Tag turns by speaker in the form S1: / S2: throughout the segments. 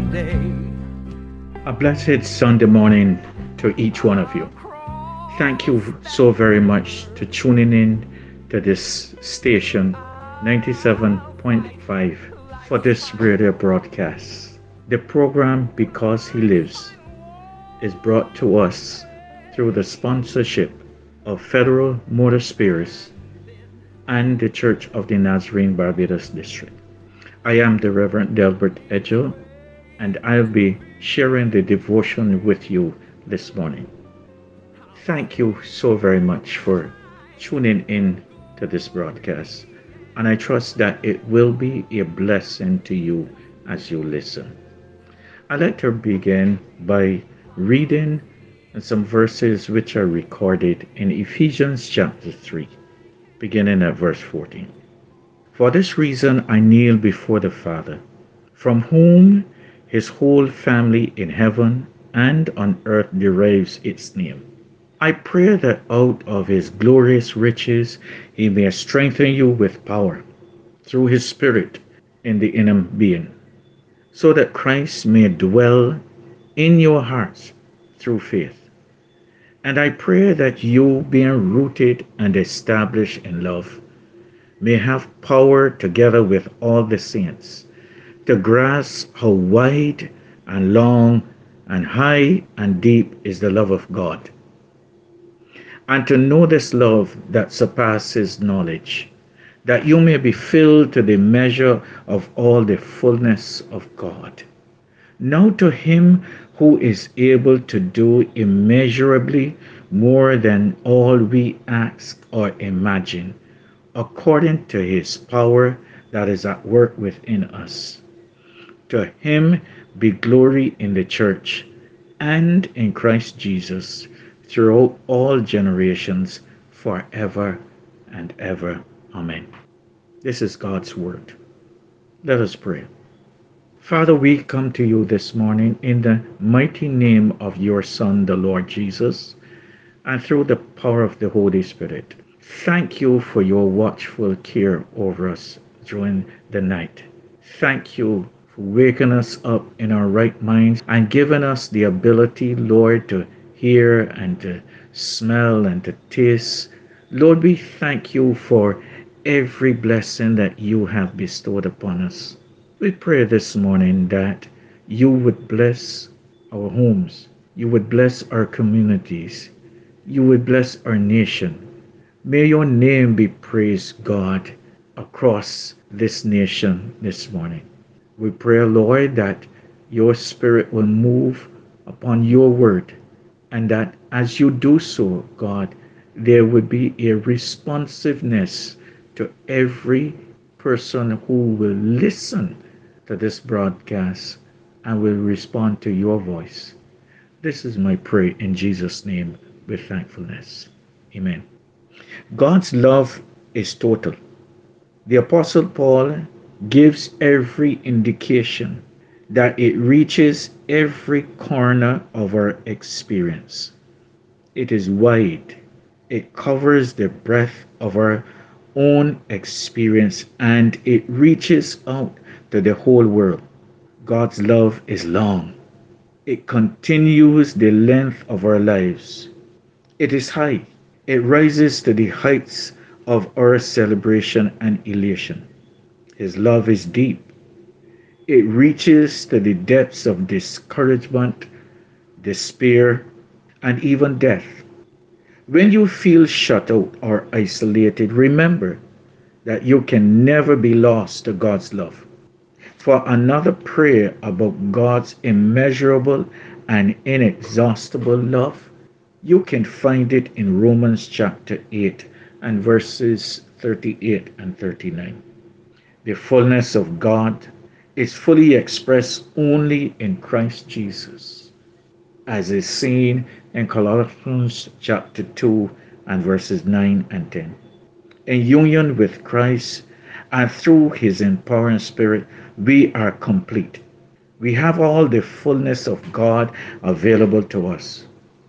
S1: day.
S2: A blessed Sunday morning to each one of you. Thank you so very much to tuning in to this station 97.5 for this radio broadcast. The program Because He Lives is brought to us through the sponsorship of Federal Motor Spares and the Church of the Nazarene Barbados District. I am the Reverend Delbert Edgel, and I'll be sharing the devotion with you this morning. Thank you so very much for tuning in to this broadcast, and I trust that it will be a blessing to you as you listen. I'd like to begin by reading some verses which are recorded in Ephesians chapter 3, beginning at verse 14. For this reason I kneel before the Father, from whom His whole family in heaven and on earth derives its name. I pray that out of His glorious riches He may strengthen you with power through His Spirit in the inner being, so that Christ may dwell in your hearts through faith. And I pray that you, being rooted and established in love, may have power together with all the saints to grasp how wide and long and high and deep is the love of God, and to know this love that surpasses knowledge, that you may be filled to the measure of all the fullness of God. Now to Him who is able to do immeasurably more than all we ask or imagine, according to His power that is at work within us. To Him be glory in the church and in Christ Jesus throughout all generations, forever and ever. Amen. This is God's word. Let us pray. Father, we come to you this morning in the mighty name of your Son, the Lord Jesus, and through the power of the Holy Spirit. Thank you for your watchful care over us during the night. Thank you for waking us up in our right minds and giving us the ability, Lord, to hear and to smell and to taste. Lord, we thank you for every blessing that you have bestowed upon us. We pray this morning that you would bless our homes, you would bless our communities, you would bless our nation. May your name be praised, God, across this nation this morning. We pray, Lord, that your Spirit will move upon your word, and that as you do so, God, there would be a responsiveness to every person who will listen to this broadcast and will respond to your voice. This is my prayer in Jesus' name with thankfulness. Amen. God's love is total. The Apostle Paul gives every indication that it reaches every corner of our experience. It is wide. It covers the breadth of our own experience, and it reaches out to the whole world. God's love is long. It continues the length of our lives. It is high. It rises to the heights of our celebration and elation. His love is deep. It reaches to the depths of discouragement, despair, and even death. When you feel shut out or isolated, remember that you can never be lost to God's love. For another prayer about God's immeasurable and inexhaustible love, you can find it in Romans chapter 8 and verses 38 and 39. The fullness of God is fully expressed only in Christ Jesus, as is seen in Colossians chapter 2 and verses 9 and 10. In union with Christ and through His empowering Spirit, we are complete. We have all the fullness of God available to us.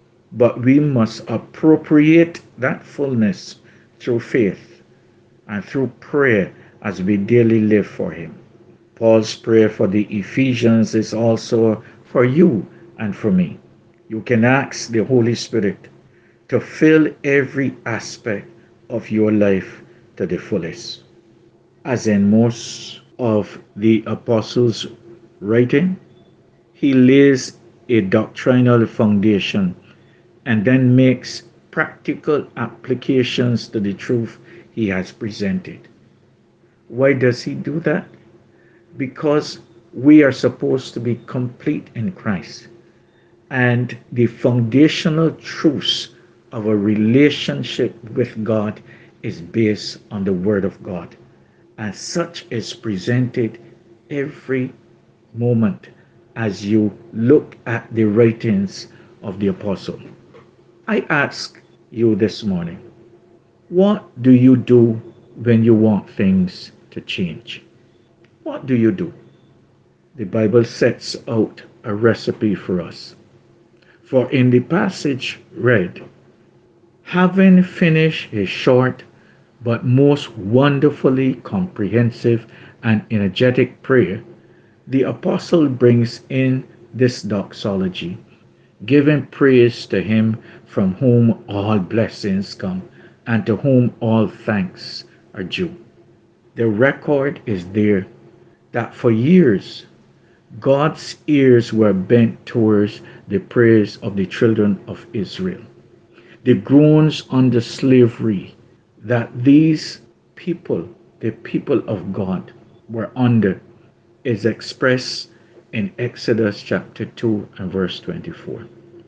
S2: But we must appropriate that fullness through faith and through prayer as we daily live for Him. Paul's prayer for the Ephesians is also for you and for me. You can ask the Holy Spirit to fill every aspect of your life to the fullest. As in most of the apostles' writing, he lays a doctrinal foundation and then makes practical applications to the truth he has presented. Why does he do that? Because we are supposed to be complete in Christ. And the foundational truths of a relationship with God is based on the Word of God. And such is presented every moment as you look at the writings of the apostle. I ask you this morning, what do you do when you want things to change? What do you do? The Bible sets out a recipe for us. For in the passage read, having finished a short but most wonderfully comprehensive and energetic prayer, the apostle brings in this doxology, giving praise to him from whom all blessings come and to whom all thanks are due. The record is there that for years God's ears were bent towards the prayers of the children of Israel. The groans under slavery that these people, the people of God, were under is expressed in Exodus chapter 2 and verse 24.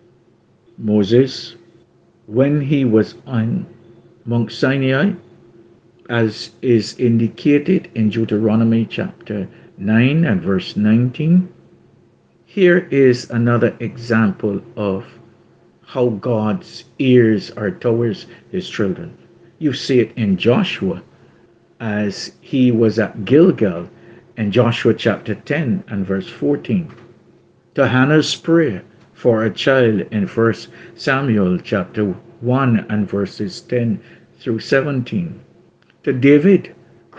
S2: Moses, when he was on Mount Sinai, as is indicated in Deuteronomy chapter 9 and verse 19, here is another example of how God's ears are towards his children. You see it in Joshua as he was at Gilgal in Joshua chapter 10 and verse 14. To Hannah's prayer for a child in 1 Samuel chapter 1 and verses 10 through 17. To David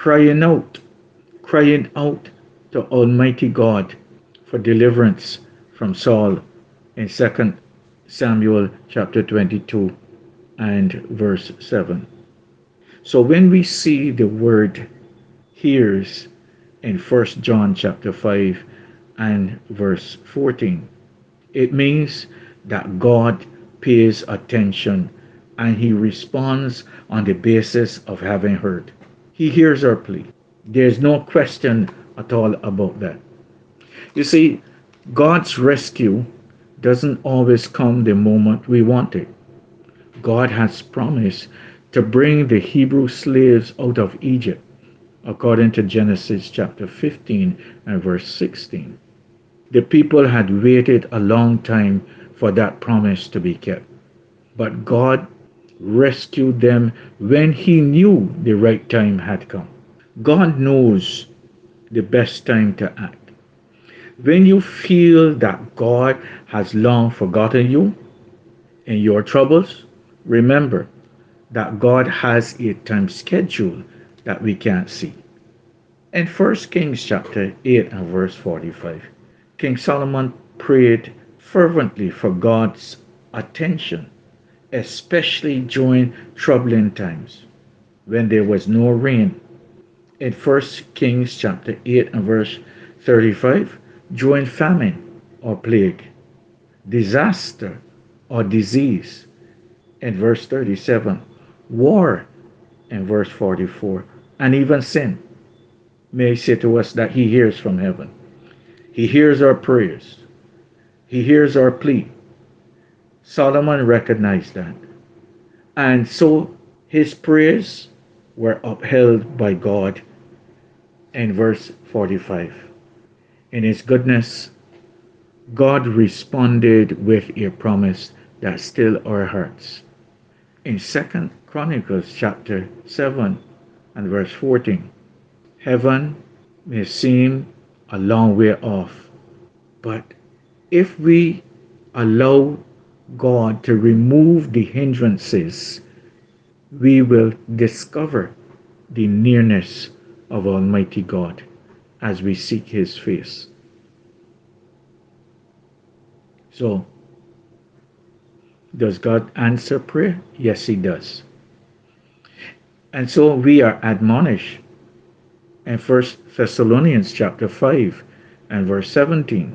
S2: crying out to Almighty God for deliverance from Saul in 2 Samuel chapter 22 and verse 7. So when we see the word hears in 1 John chapter 5 and verse 14, it means that God pays attention and he responds on the basis of having heard. He hears our plea. There's no question at all about that. You see, God's rescue doesn't always come the moment we want it. God has promised to bring the Hebrew slaves out of Egypt, according to Genesis chapter 15 and verse 16. The people had waited a long time for that promise to be kept. But God rescued them when he knew the right time had come. God knows the best time to act. When you feel that God has long forgotten you in your troubles, remember that God has a time schedule that we can't see. In 1 Kings chapter 8 and verse 45, King Solomon prayed fervently for God's attention, especially during troubling times when there was no rain. In 1 Kings chapter 8 and verse 35, during famine or plague, disaster or disease. In verse 37, war in verse 44, and even sin. May I say to us that he hears from heaven. He hears our prayers. He hears our plea. Solomon recognized that. And so his prayers were upheld by God in verse 45. In his goodness, God responded with a promise that stilled our hearts. In 2 Chronicles chapter 7 and verse 14, heaven may seem a long way off, but if we allow God to remove the hindrances, we will discover the nearness of Almighty God as we seek His face. So, does God answer prayer? Yes, He does. And so we are admonished in 1 Thessalonians chapter 5 and verse 17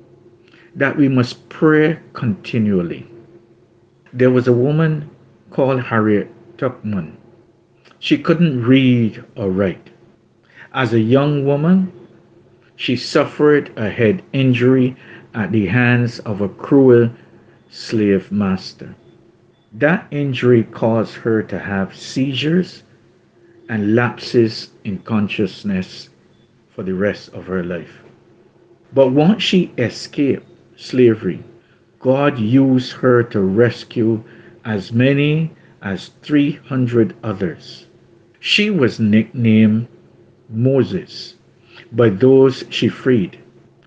S2: that we must pray continually. There was a woman called Harriet Tubman. She couldn't read or write. As a young woman, she suffered a head injury at the hands of a cruel slave master. That injury caused her to have seizures and lapses in consciousness for the rest of her life. But once she escaped slavery, God used her to rescue as many as 300 others. She was nicknamed Moses by those she freed.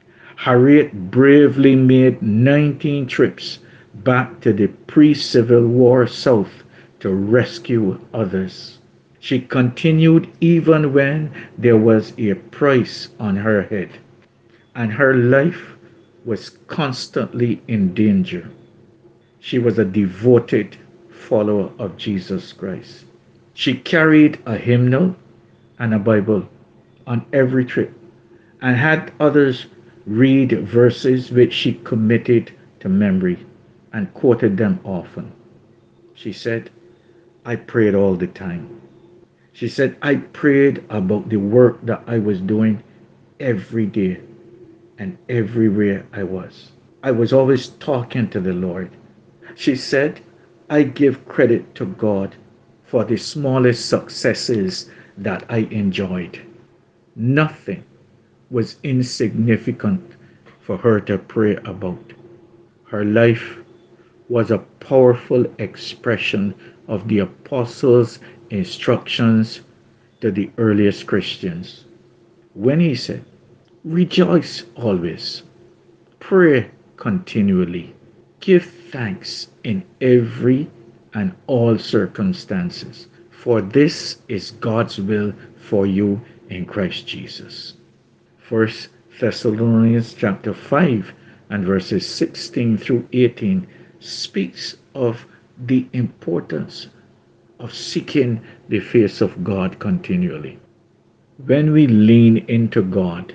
S2: Harriet bravely made 19 trips back to the pre-Civil War South to rescue others. She continued even when there was a price on her head, and her life was constantly in danger. She was a devoted follower of Jesus Christ. She carried a hymnal and a Bible on every trip and had others read verses which she committed to memory and quoted them often. She said, I prayed all the time. She said, I prayed about the work that I was doing every day and everywhere I was. I was always talking to the Lord. She said, I give credit to God for the smallest successes that I enjoyed. Nothing was insignificant for her to pray about. Her life was a powerful expression of the apostles' instructions to the earliest Christians when he said, rejoice always, pray continually, give thanks in every and all circumstances, for this is God's will for you in Christ Jesus. 1 Thessalonians chapter 5 and verses 16 through 18 speaks of the importance of seeking the face of God continually. When we lean into God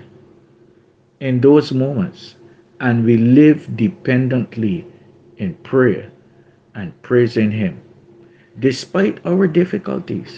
S2: in those moments and we live dependently in prayer and praising Him, despite our difficulties,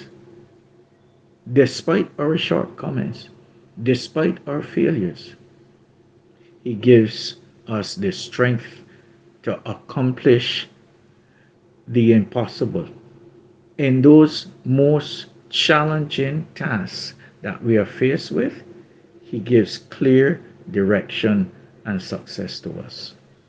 S2: despite our shortcomings, despite our failures, He gives us the strength to accomplish the impossible. In those most challenging tasks that we are faced with, He gives clear direction and success to us.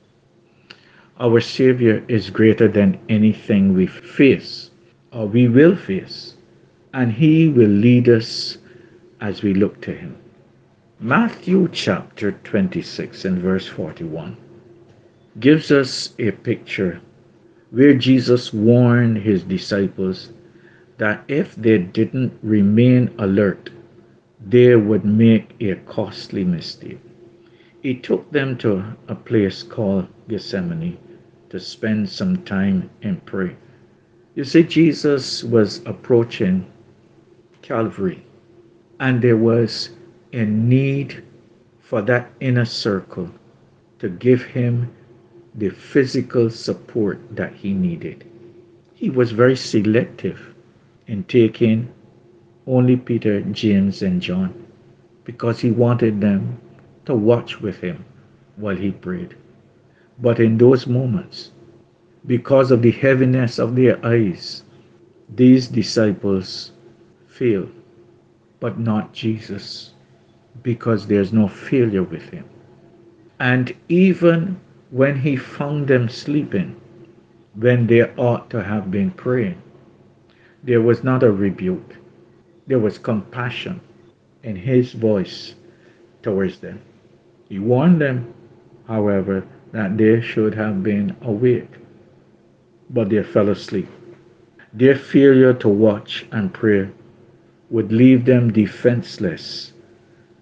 S2: Our Savior is greater than anything we face or we will face, and He will lead us as we look to Him. Matthew chapter 26 and verse 41 gives us a picture where Jesus warned His disciples that if they didn't remain alert, they would make a costly mistake. He took them to a place called Gethsemane to spend some time in prayer. You see, Jesus was approaching Calvary, and there was a need for that inner circle to give Him the physical support that He needed. He was very selective in taking only Peter, James, and John because He wanted them to watch with Him while He prayed. But in those moments, because of the heaviness of their eyes, these disciples failed, but not Jesus, because there's no failure with Him. And even when He found them sleeping, when they ought to have been praying, there was not a rebuke. There was compassion in His voice towards them. He warned them, however, that they should have been awake, but they fell asleep. Their failure to watch and pray would leave them defenseless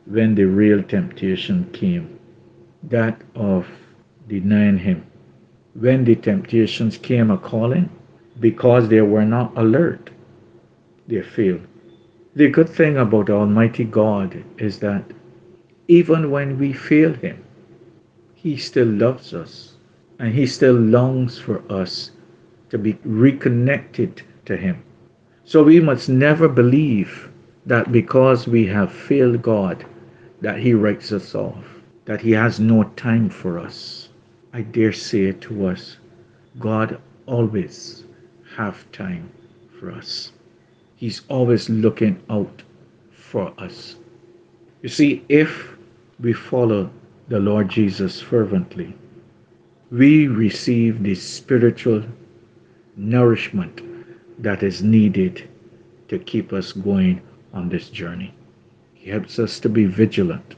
S2: when the real temptation came, that of denying Him. When the temptations came a calling, because they were not alert, they failed. The good thing about Almighty God is that even when we fail Him, He still loves us and He still longs for us to be reconnected to Him. So we must never believe that because we have failed God, that He writes us off, that He has no time for us. I dare say to us, God always have time for us. He's always looking out for us. You see, if we follow the Lord Jesus fervently, we receive the spiritual nourishment that is needed to keep us going on this journey. He helps us to be vigilant.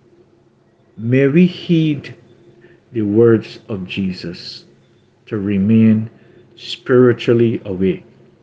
S2: May we heed the words of Jesus to remain spiritually awake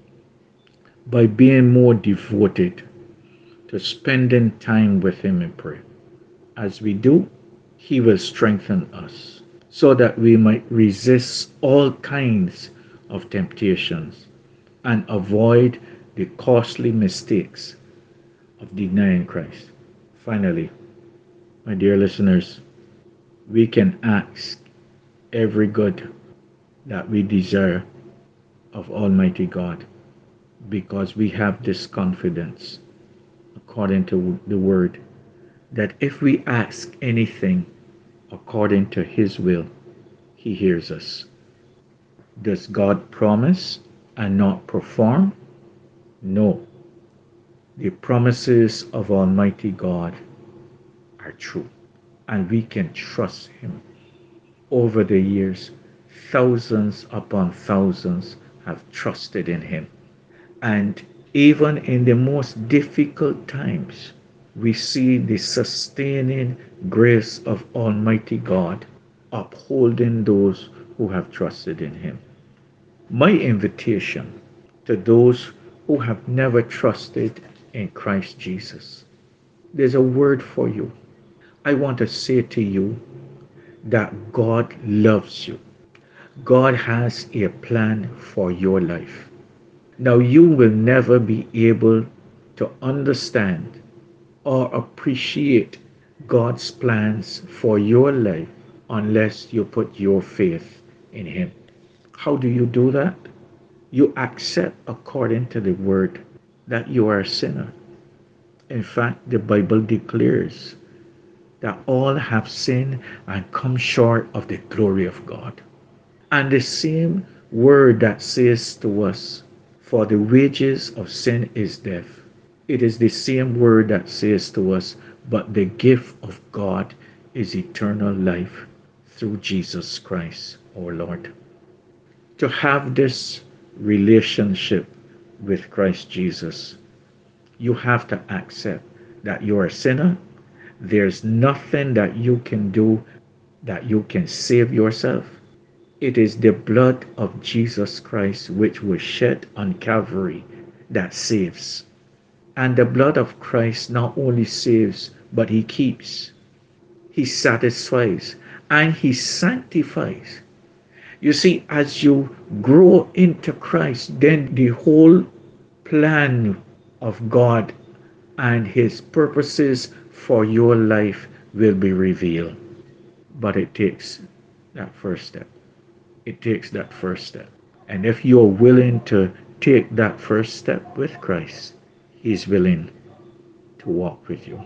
S2: by being more devoted to spending time with Him in prayer. As we do, He will strengthen us so that we might resist all kinds of temptations and avoid the costly mistakes of denying Christ. Finally, my dear listeners, we can ask every good that we desire of Almighty God because we have this confidence, according to the Word, that if we ask anything according to His will, He hears us. Does God promise and not perform? No. The promises of Almighty God are true, and we can trust Him. Over the years, thousands upon thousands have trusted in Him. And even in the most difficult times, we see the sustaining grace of Almighty God upholding those who have trusted in Him. My invitation to those who have never trusted in Christ Jesus, there's a word for you. I want to say to you that God loves you. God has a plan for your life. Now, you will never be able to understand or appreciate God's plans for your life unless you put your faith in Him. How do you do that? You accept according to the word that you are a sinner. In fact, the Bible declares that all have sinned and come short of the glory of God. And the same word that says to us, for the wages of sin is death. It is the same word that says to us, but the gift of God is eternal life through Jesus Christ, our Lord. To have this relationship with Christ Jesus, you have to accept that you're a sinner. There's nothing that you can do that you can save yourself. It is the blood of Jesus Christ which was shed on Calvary that saves. And the blood of Christ not only saves, but He keeps, He satisfies, and He sanctifies. You see, as you grow into Christ, then the whole plan of God and His purposes for your life will be revealed. But it takes that first step. It takes that first step. And if you are willing to take that first step with Christ, He's willing to walk with you.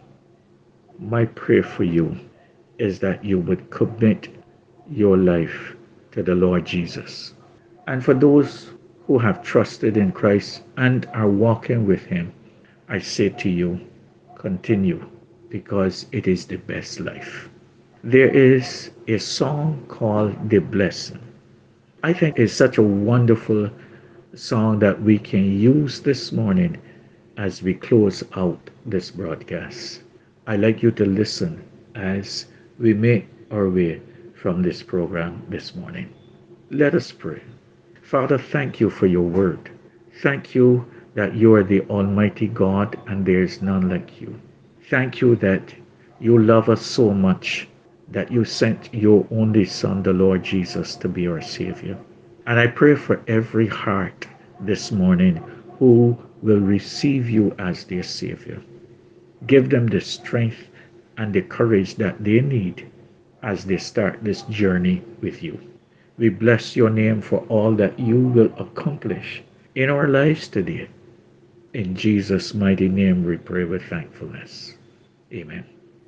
S2: My prayer for you is that you would commit your life to the Lord Jesus. And for those who have trusted in Christ and are walking with Him, I say to you, continue, because it is the best life. There is a song called The Blessing. I think it's such a wonderful song that we can use this morning as we close out this broadcast. I'd like you to listen as we make our way from this program this morning. Let us pray. Father, thank you for your word. Thank you that you are the Almighty God and there is none like you. Thank you that You love us so much that you sent your only Son, the Lord Jesus, to be our Savior. And I pray for every heart this morning who will receive you as their Savior. Give them the strength and the courage that they need as they start this journey with you. We bless your name for all that you will accomplish in our lives today. In Jesus' mighty name we pray with thankfulness. Amen.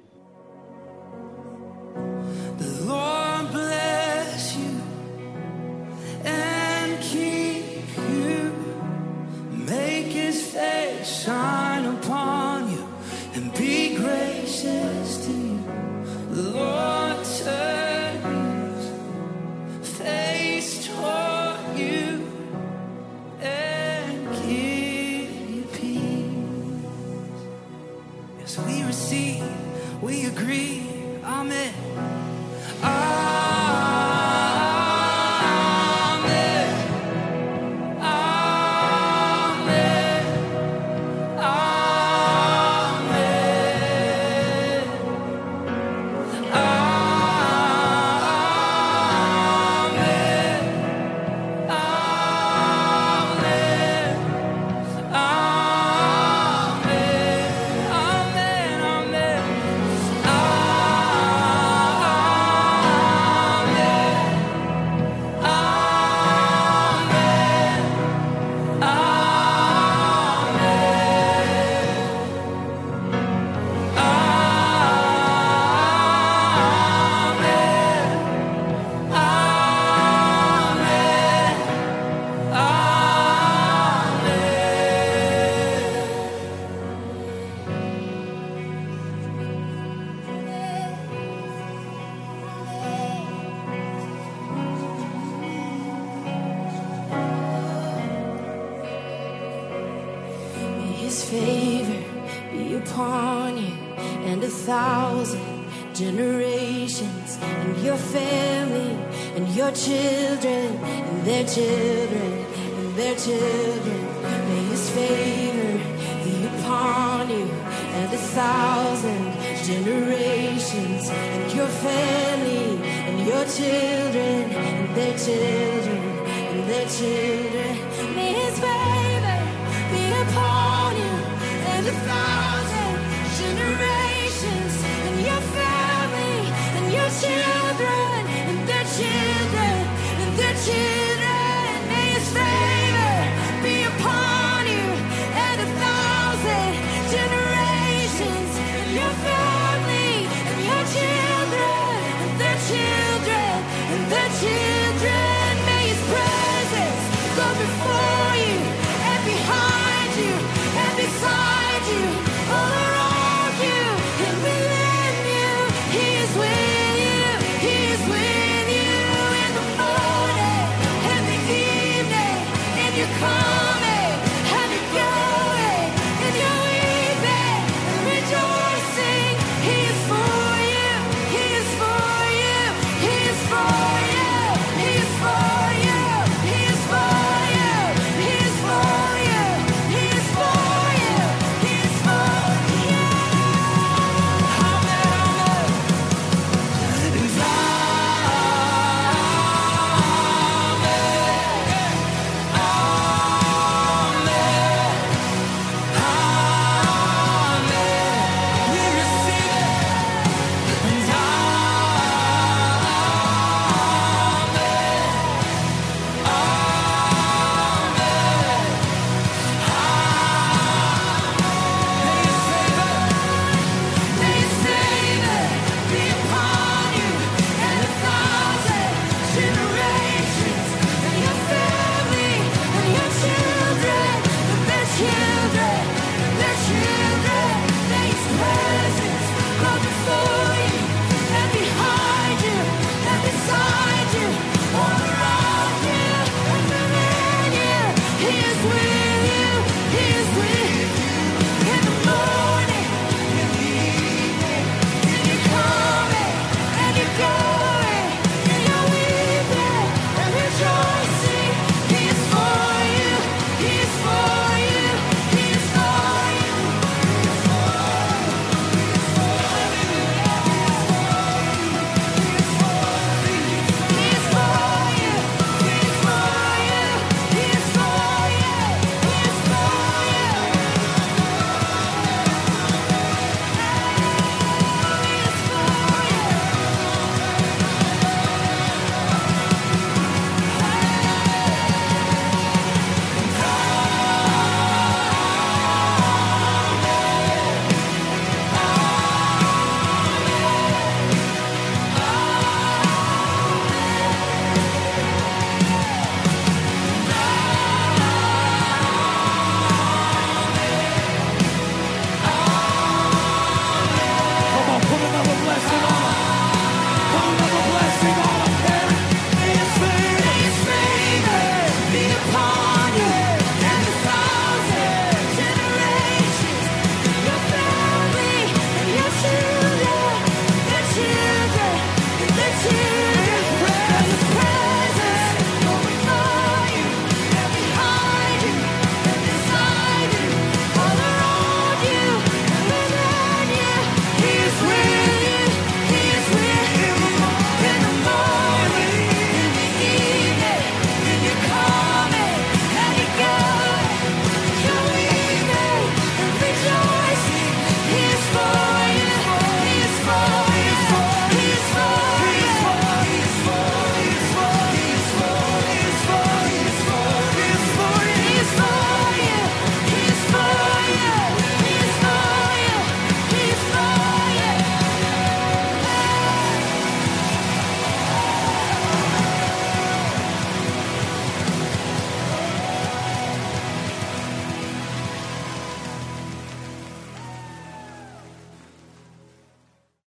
S1: The Lord bless you and keep you. Make his face shine upon you and be gracious to you. The Lord turn his face toward you and give you peace. Yes, we receive, we agree. Amen. His favor be upon you and 1,000 generations, and your family and your children and their children and their children. May his favor be upon you and 1,000 generations, and your family and your children and their children and their children. May his favor be upon you and 1,000